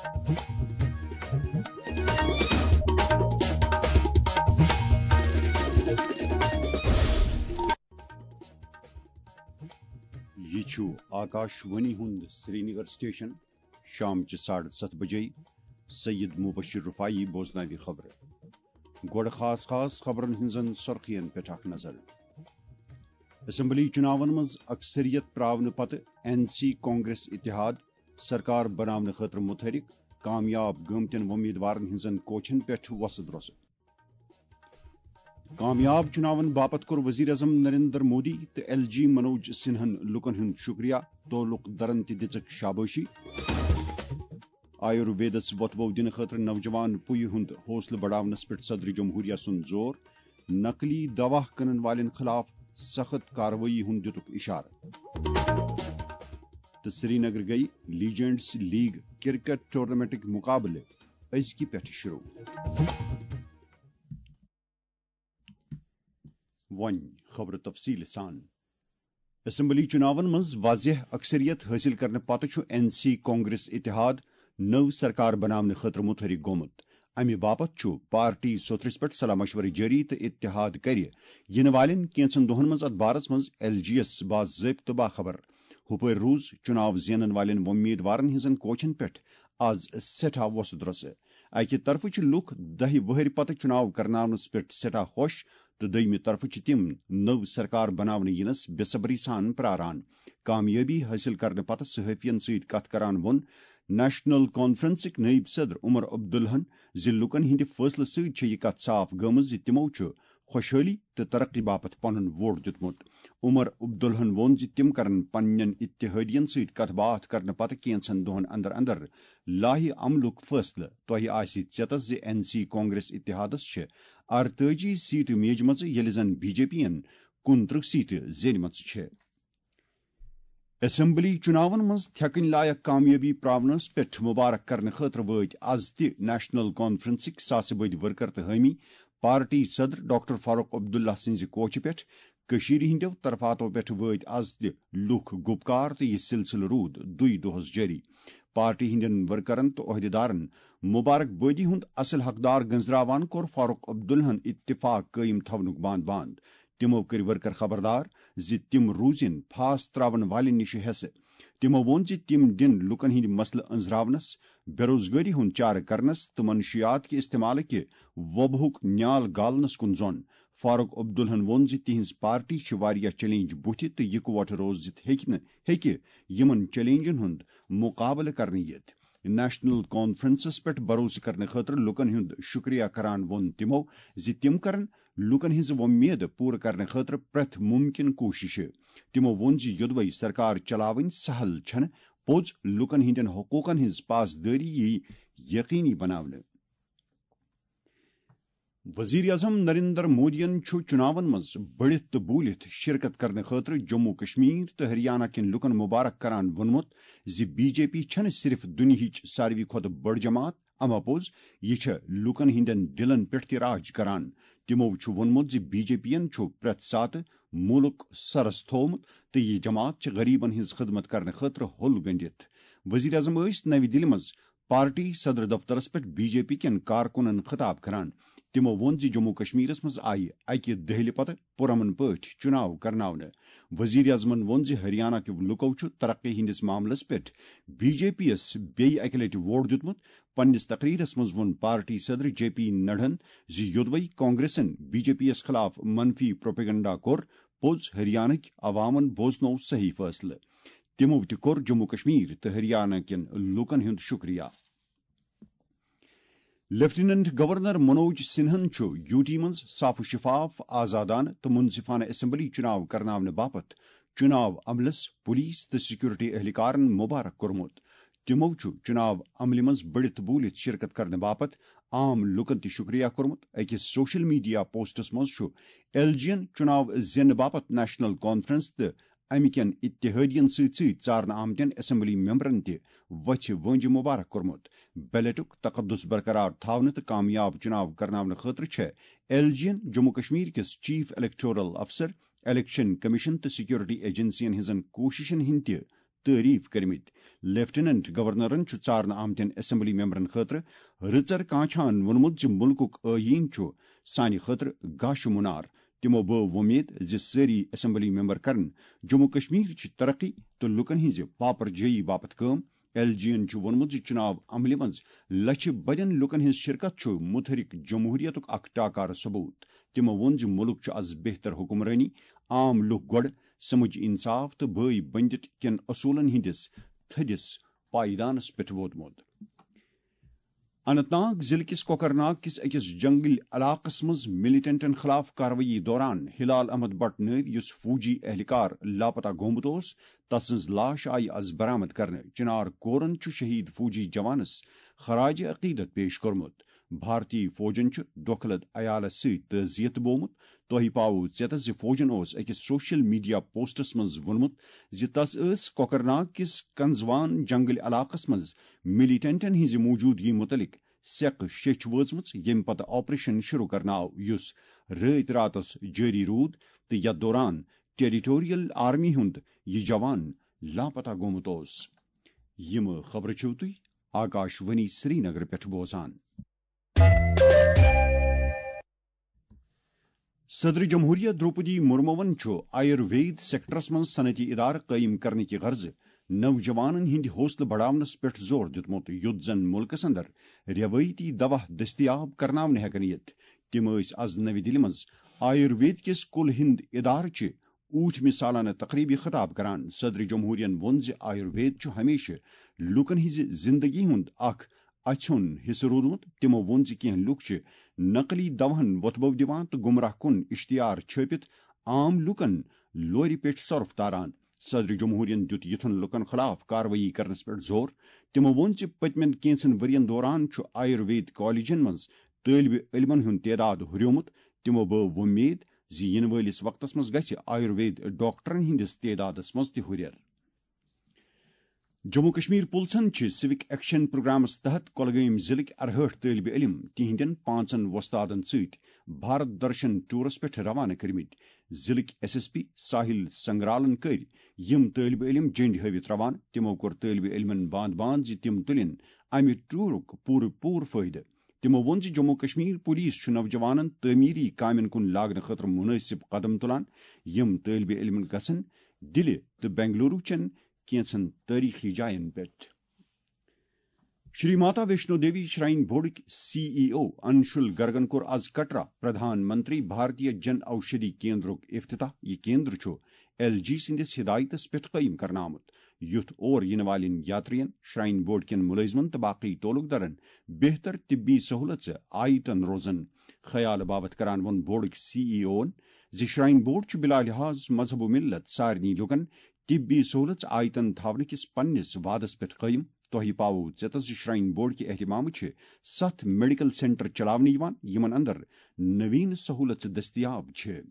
یہ آکاشوانی ہند Srinagar station شام 7:30 بجے سید مبشر رفائی بوزناوی خبر گوڑ خاص خبرن ہنزن سرخین پہ اخ نظر اسمبلی چناون مز اکثریت پراون پتہ این سی کانگریس اتحاد سرکار بناون خاطر متحرک کامیاب گمتن امیدوارن ہنزن کوچن پہ وسد روس کامیاب چناون باپت کور وزیر اعظم نریندر مودی تو ایل جی منوج سنہن لکن ہند شکریہ تولق درن تہ دژ شاباشی آیورویدس وتبو دن خاطر نوجوان پوی ہند حوصلہ بڑھاونس پہ صدر جمہوریہ سن زور نقلی دوا کنن والن خلاف سخت کاروی ہند دتک اشارہ تو سری نگر گئی لیجنڈس لیگ کرکٹ ٹورنامنٹک مقابلے ازکی پہ شروع ون خبر تفصیل سان اسمبلی چناون مز واضح اکثریت حاصل کرنے پتہ این سی کانگریس اتحاد نو سرکار بنانے خاطر متحرک گومت امہ باپت پارٹی صوترس پہ صلاح مشورہ جاری تو اتحاد کر والن کینچن دہن مز ات بارس مز ایل جی ایس باضابطہ باخبر ہپر روز چناو زینن والن امیدوارن ہنزن کوچن پہ آز سٹھا وسد رس اکہ طرف لوک 10 وہر پتہ چناو کرناونس پہ سٹھا خوش تو دویمہ طرف تم نو سرکار بناون ینس بے صبری سان پراران کامیابی حاصل کرنے پتہ صحافین ست کت کران وون نیشنل کانفرنسک نائب صدر عمر عبداللہن لکن ہند فیصلہ ست یہ کت صاف گمز تمو خوشحالی تو ترقی باپت پن ووٹ دتمت عمر عبداللہن وون تم کرن پنن اتحادین ست کت بات کرنے پتہ کینچن دہن اندر اندر لاہ عملک فیصلہ تہ آسی ژیتس این سی کانگریس اتحادس 48 سیٹ میجمژ یل زن B J P 29 seat assembly اسمبلی چناون مز تھکن لائق کامیابی پراونس پہ مبارک کرنے خاطر وت آز تہ نیشنل کانفرنسک ساسہ بد ورکر تو حامی پارٹی صدر ڈاکٹر فاروق عبداللہ سنز کوچ پہ ہندو طرفاتو پہ وت آز تہ لوک گپکار تو یہ سلسلہ رود دوی دہس جاری پارٹی ہندین ورکرن تو عہدیدارن مبارک بادی ہند اصل حقدار گنزراوان کور فاروق عبداللہن اتفاق قائم تھونک باند تمو کر ورکر خبردار تم روزن پھاس تراون والن نش حصہ تمو وون تم دن لکن ہند مسلہ انزراونس بے روزگاری ہند چارہ کرنس تو منشیات کے استعمال کے وبہک نیال گالنس کن زون فاروق عبداللہن وون تہذ پارٹی واریاہ چیلنج بتھ تو یکوٹ روزت ہیکہ یمن چیلنجن ہند مقابلہ کرنے یت نیشنل کانفرنسس پہ بھروسہ کرنے خاطر لکن ہند شکریہ کران وون تمو تم کرن لکن ہز ومید پور کرنے خاطر پریت ممکن کوشش تمو وون یدوی سرکار چلاون سہل چھن پوز لکن ہندین حقوقن ہز پاسداری یقینی بناونے وزیر اعظم نریندر مودین چناون مز بڑھت تو بولت شرکت کرنے خاطر جموں کشمیر تو ہریانہ کن لکن مبارک کران ونمت بی جے پی چھن صرف دنہچ ساروی کھت بڑ جماعت اما پوز یہ لکن ہندین دلن پہ تہ راج کران تمو ونمت بی جے پی پریت سات ملک سرس تھومت تو یہ جماعت غریبن ہز خدمت کرنے خاطر ہل گنڈت وزیر اعظم نوی دلی مز پارٹی صدر دفترس پہ بی جے پی کن کارکنن خطاب کران تمو وون جموں کشمیرس مز آئی اکہ دہلہ پتہ پرامن پاٹ چناو کرناونہ وزیر اعظمن وون ہریانہ کے لکو ترقی ہندس معاملس پہ بی جے پی یس بیٚیہِ اکہ لٹہ ووٹ دتمت پننس تقریرس مز وون پارٹی صدر جے پی نڈہن یدوی کانگریسن بی جے پی یس خلاف منفی پروپیگنڈا کور پوز ہریانہ عوامن بوزنو صحیح فیصلہ تمو تہ کور جموں کشمیر تو ہریانہ کن لوکن ہند شکریہ لیفٹیننٹ گورنر منوج سنہن یو ٹی مز صاف و شفاف آزادانہ تو منصفانہ اسمبلی چناو کرناونہ باپت چناو عملس پولیس تو سیکورٹی اہلکارن مبارک کورمت تمو چناو عمل مز بڑھت بولت شرکت کرنے باپت عام لکن تہ شکریہ کورمت اکس سوشل میڈیا پوسٹس مز ایل جی ین چناو زینہ باپت نیشنل کانفرنس تو امکین اتحادین ژارنہ آمتین اسمبلی ممبرن تہ وچھ ونج مبارک کورمت بیلٹک تقدس برقرار تھاونہ تو کامیاب چناو کرناونہ خاطر ایل جی ین جموں کشمیر کس چیف الیکٹورل افسر الیکشن کمیشن تو سیکورٹی ایجنسین ہزن کوششن ہند تہ تعریف کرمت لیفٹیننٹ گورنرن ژارن آمتین اسمبلی ممبرن خاطر رچر کانچھان وونمت ملک عین سانہ خاطر گاش منار تمو بو ومید ساری اسمبلی ممبر کرن جموں کشمیر چی ترقی تو لکن ہز باپر جائی باپت کام ایل جی این وونمت چناو عملہ مز لچھ بدین لکن ہز شرکت متحرک جمہوریت اخ ٹاکار ثبوت تمو وون ملک از بہتر حکمرانی عام لوک گوڑ سمجھ انصاف تو بھائی بندت کن اصولن ہندس تھدس پائیدانس پہ ووتمت اننت ناگ ضلع کس کوکرناگ کس اکس جنگل علاقس مز ملیٹنٹن خلاف کاروٲیی دوران ہلال احمد بٹ ناو یس فوجی اہلکار لاپتہ گومت تسز لاش آئی از برآمد کرنے چنار کورن شہید فوجی جوانس خراج عقیدت پیش کورمت بھارتی فوجن دکھلد عیالس ست تعزیت بومت تہ پاو ژیتس فوجن اکس سوشل میڈیا پوسٹس مز وونمت تس کوکرناگ کس کنزوان جنگل علاقس مز ملیٹنٹن ہز موجودگی متعلق سیک شیچ وچمت یم پتہ آپریشن شروع کرنا آو یس رات راتس جاری رود تو یتھ دوران ٹیریٹوریل آرمی ہند یہ جوان لاپتہ گومت یم خبر چھو تھی آکاشوانی سری نگر پہ بوزان صدر جمہوریہ دروپدی مرمون آیوروید سیکٹرس من صنعتی ادارہ قائم کرنے کی غرض نوجوانن ہند حوصلہ بڑھاونس پہ زور دتمت یت زن ملکس اندر روایتی دوا دستیاب کرناون ہیکن یت تم از نو دلہ مز آیوروید کس کل ہند ادارہ اوٹھ سالانہ تقریبی خطاب کران صدر جمہوریہ وون آیوروید ہمیشہ لکن ہز زندگی ہند اخ اچھن حصہ رودمت تمو وون کی لوک نقلی دوہن وتبو دیوان تو گمراہ کن اشتہار چھپت عام لکن لور پہ سرف تاران صدر جمہوریہ دیت یتھن لکن خلاف کاروٲیی کرنس پہ زور تمو وون پتمن کینژن ورین دوران آیوروید کالجن مز طالب علمن ہند تعداد ہریومت تمو بو ومید ین ولس وقتس مز گژھِ آیوروید ڈاکٹرن ہندس تعدادس مز تہ ہریر جموں کشمیر پلسن سوک ایکشن پروگرامس تحت کولگام ضلع 68 طالب علم تہندین 5 وستادن ست بھارت درشن ٹورس پہ روانہ کرمت ضلع ایس ایس پی ساحل سنگرالن کر یم طالب علم جنڈ ہاوت روانہ تمو کور طالب علمن باند باند تم تلن امہ ٹورک پور فائدہ تمو وون جموں کشمیر پولیس نوجوانن تعمیری کامن کن لاگن خاطر مناسب قدم تلان یم طالب علم گھن دلہ تو بنگلورو چن کینچن تاریخی جائن پہ Shri Mata Vaishno Devi shrine board C E O Anshul گرگن کور آز کٹرا پردھان منتری بھارتیہ جن اوشدھی کیندرک افتتاح یہ کیندر ایل جی سندس ہدایتس پہ قائم کرنا آمت یتھ اور ین والن یاترین شرائن بورڈ کن ملازمن تو باقی تعلق دارن بہتر طبی سہولت آیتن روزن خیال بابت کران ون board C E O shrine board بلا لحاظ مذہب و ملت سارنی لکن طبی سہولت آیتن تھاون کس پنس وعدس پہ قائم تہ پاو ژیتس شرائن بورڈ کے اہتمام 7 میڈیکل سینٹر چلاون یمن اندر نوین سہولت دستیاب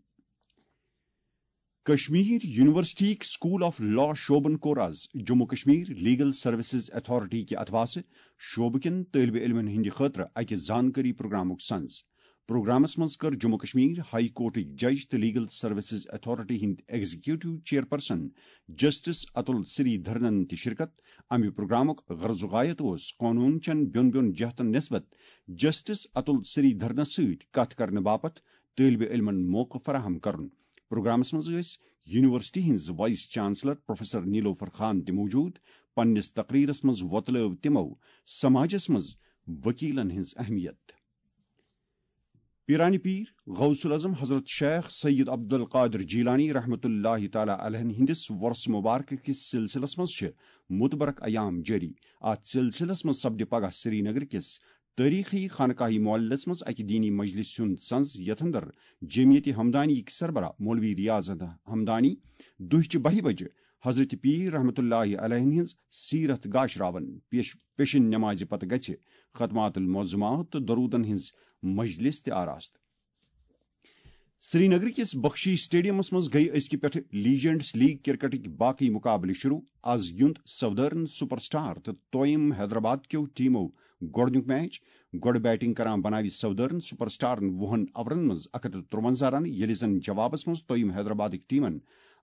Kashmir university school of law شعبن کور آز Jammu Kashmir legal services authority کے اتواس شعبہ کن طالب علمن ہند خاطر اکہ زانکاری پروگرامک سنز پروگرامس مز کر جموں کشمیر ہائی کورٹک جج تو لیگل سروسز اتھارٹی ہند executive chairperson justice Atul Sree دھرنن تہ شرکت امہ پروگرامک غرض غایت قانون چن بین جہتن نسبت جسٹس اتل سری دھرنس ست کت کرنے باپت طالب علمن موقع فراہم کرن پروگرامس مز یونیورسٹی ہز vice chancellor professor Nilofar Khan تہ موجود پنس تقریرس مز وتلو تمو سماجس مز وکیلن ہز اہمیت پیرانی پیر غوث العظم حضرت شیخ سید عبد القادر جیلانی رحمۃ اللہ تعالی علیہ ہندس ورس مبارک کس سلسلس مز متبرک ایام جاری ات سلسلس مز سپد پگہ سری نگر کس تاریخی خانقاہی معلس مز اکہ دینی مجلس سنز یتھ اندر جمعیت ہمدانی سربراہ مولوی ریاض ہمدانی دہ 12 بجے حضرت پیر رحمۃ اللہ علیہ ہز سیرت گاش راون پیشن نماز پتہ گژھِ ختمات المعظمات تو درودن ہز مجلس تہ آراست سری نگر کس بخشی سٹیڈیمس مز گئی ازکہ پہ لیجنڈس لیگ کرکٹک باقی مقابلہ شروع آز گیند سودرن سپر سٹار تو توئم حیدرآباد کیو ٹیمو گۄڈنیُک میچ گۄڈٕ بیٹنگ کران بناوِ سودرن سپر سٹارن 20 اورن مز 153 رن ییٚلہِ زن جوابس مز توئم حیدرآبادک ٹیمن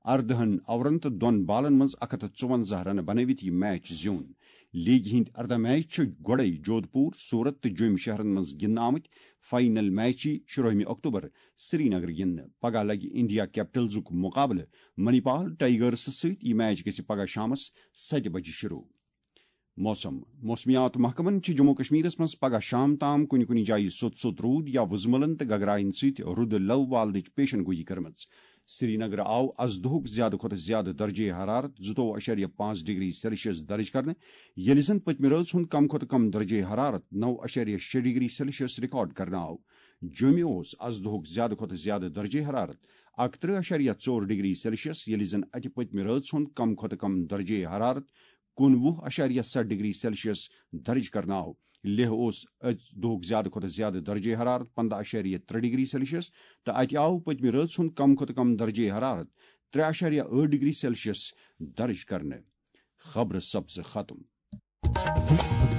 14 اورن تو 2 بالن مز 154 رن بنوت یہ میچ زیون لیگ ہند 14 میچ گوڑے جودھ پور سورت تو جوم شہرن مز گندن آمت final match 16 October Srinagar گندن پگہ لگہ انڈیا کیپٹلزک مقابلہ منی پال ٹائیگرس ست یہ میچ گژھِ پگہ شامس 7 بجے شروع موسمیات محکمن جموں کشمیرس مز پگہ شام تام کن جائیں سوت رود یا وزملن تو گگرائن ست رود لو والنچ پیشن گوئی کرم سری نگر آو از دہک زیادہ کھت زیادہ درجہ حرارت 22.5 ڈگری سیلسیس درج کرنے یل زن پتمہ رز ہند کم کھت کم درجہ حرارت 9.6 ڈگری سیلسیس ریکارڈ کرنا آو جومہ اوس از دہک زیادہ کھت زیادہ درجہ حرارت 31.4 ڈگری سیلسیس یل زن ات پتمہ رز ہند کم کھت کم درجہ حرارت 19.7 ڈگری سیلسیس درج کرنا آو لیہ اوس دہک زیادہ کھت زیادہ درجہ حرارت 15.3 ڈگری سیلسیس تو ات آو پتمہ رز ہند کم کھت کم درجہ حرارت 3.8 ڈگری سیلسیس درج کرنے خبر سبز ختم